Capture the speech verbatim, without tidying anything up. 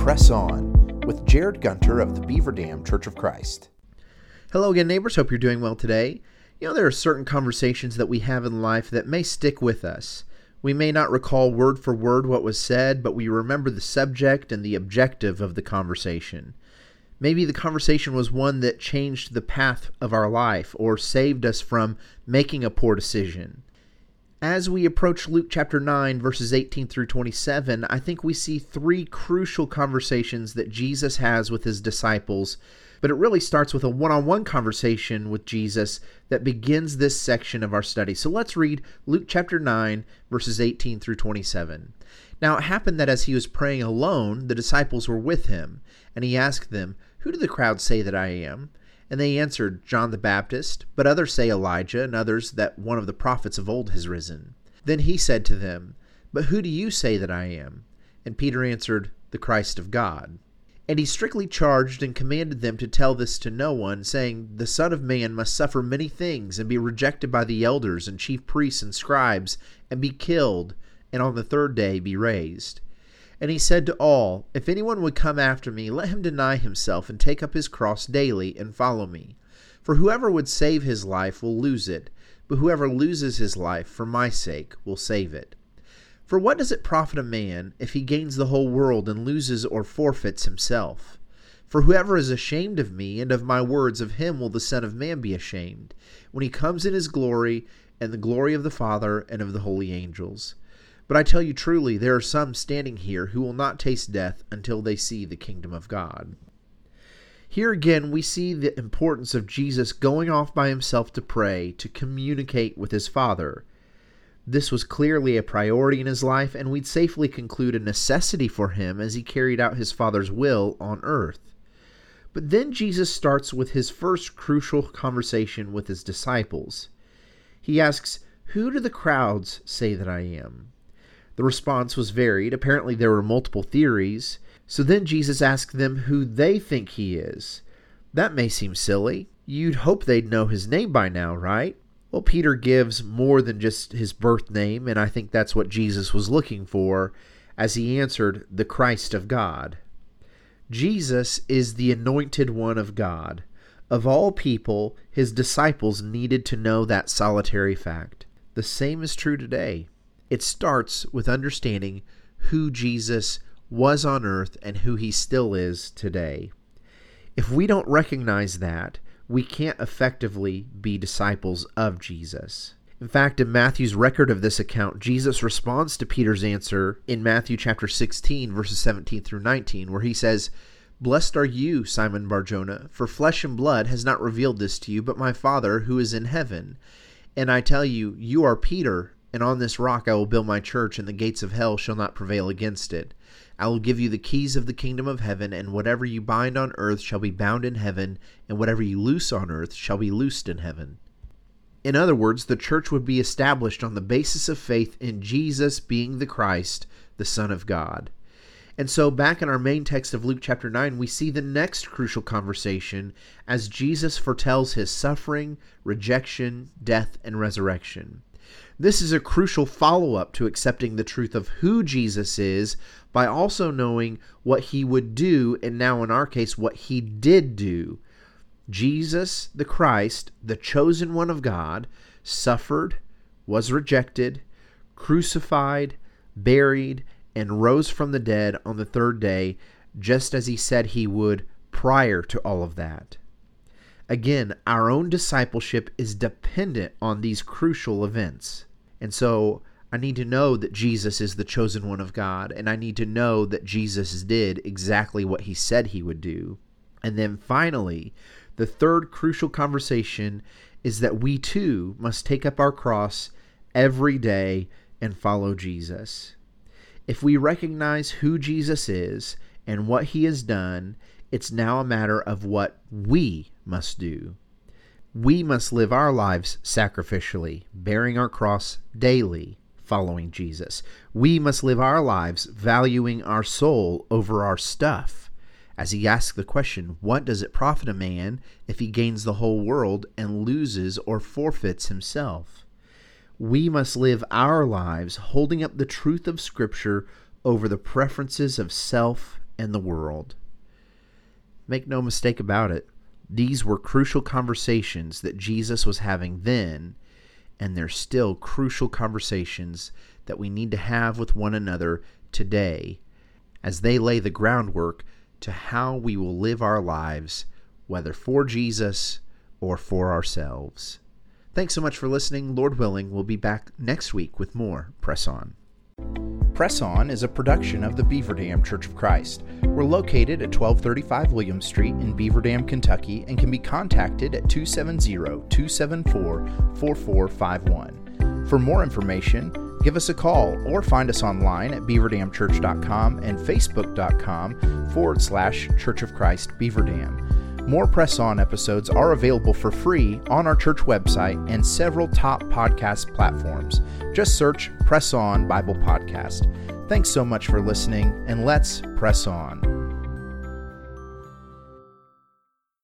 Press On with Jared Gunter of the Beaver Dam Church of Christ. Hello again, neighbors. Hope you're doing well today. You know, there are certain conversations that we have in life that may stick with us. We may not recall word for word what was said, but we remember the subject and the objective of the conversation. Maybe the conversation was one that changed the path of our life or saved us from making a poor decision. As we approach Luke chapter nine, verses eighteen through twenty-seven, I think we see three crucial conversations that Jesus has with his disciples, but it really starts with a one-on-one conversation with Jesus that begins this section of our study. So let's read Luke chapter nine, verses eighteen through twenty-seven. Now it happened that as he was praying alone, the disciples were with him, and he asked them, "Who do the crowd say that I am?" And they answered, "John the Baptist, but others say Elijah, and others that one of the prophets of old has risen." Then he said to them, "But who do you say that I am?" And Peter answered, "The Christ of God." And he strictly charged and commanded them to tell this to no one, saying, "The Son of Man must suffer many things, and be rejected by the elders and chief priests and scribes, and be killed, and on the third day be raised." And he said to all, "If anyone would come after me, let him deny himself and take up his cross daily and follow me. For whoever would save his life will lose it, but whoever loses his life for my sake will save it. For what does it profit a man if he gains the whole world and loses or forfeits himself? For whoever is ashamed of me and of my words, of him will the Son of Man be ashamed, when he comes in his glory and the glory of the Father and of the holy angels. But I tell you truly, there are some standing here who will not taste death until they see the kingdom of God." Here again, we see the importance of Jesus going off by himself to pray, to communicate with his Father. This was clearly a priority in his life, and we'd safely conclude a necessity for him as he carried out his Father's will on earth. But then Jesus starts with his first crucial conversation with his disciples. He asks, "Who do the crowds say that I am?" The response was varied. Apparently there were multiple theories. So then Jesus asked them who they think he is. That may seem silly. You'd hope they'd know his name by now, right? Well, Peter gives more than just his birth name, and I think that's what Jesus was looking for as he answered, "The Christ of God." Jesus is the anointed one of God. Of all people, his disciples needed to know that solitary fact. The same is true today. It starts with understanding who Jesus was on earth and who he still is today. If we don't recognize that, we can't effectively be disciples of Jesus. In fact, in Matthew's record of this account, Jesus responds to Peter's answer in Matthew chapter sixteen, verses seventeen through nineteen, where he says, "Blessed are you, Simon Bar-Jonah, for flesh and blood has not revealed this to you, but my Father who is in heaven. And I tell you, you are Peter, and on this rock I will build my church, and the gates of hell shall not prevail against it. I will give you the keys of the kingdom of heaven, and whatever you bind on earth shall be bound in heaven, and whatever you loose on earth shall be loosed in heaven." In other words, the church would be established on the basis of faith in Jesus being the Christ, the Son of God. And so back in our main text of Luke chapter nine, we see the next crucial conversation as Jesus foretells his suffering, rejection, death, and resurrection. This is a crucial follow-up to accepting the truth of who Jesus is by also knowing what he would do, and now in our case, what he did do. Jesus, the Christ, the chosen one of God, suffered, was rejected, crucified, buried, and rose from the dead on the third day, just as he said he would prior to all of that. Again, our own discipleship is dependent on these crucial events. And so I need to know that Jesus is the chosen one of God, and I need to know that Jesus did exactly what he said he would do. And then finally, the third crucial conversation is that we too must take up our cross every day and follow Jesus. If we recognize who Jesus is and what he has done, it's now a matter of what we must do. We must live our lives sacrificially, bearing our cross daily, following Jesus. We must live our lives valuing our soul over our stuff. As he asks the question, what does it profit a man if he gains the whole world and loses or forfeits himself? We must live our lives holding up the truth of Scripture over the preferences of self and the world. Make no mistake about it, these were crucial conversations that Jesus was having then, and they're still crucial conversations that we need to have with one another today as they lay the groundwork to how we will live our lives, whether for Jesus or for ourselves. Thanks so much for listening. Lord willing, we'll be back next week with more Press On. Press On is a production of the Beaver Dam Church of Christ. We're located at twelve thirty-five William Street in Beaver Dam, Kentucky, and can be contacted at two seven zero, two seven four, four four five one. For more information, give us a call or find us online at beaver dam church dot com and facebook.com forward slash Church of Christ Beaver Dam. More Press On episodes are available for free on our church website and several top podcast platforms. Just search Press On Bible Podcast. Thanks so much for listening, and let's press on.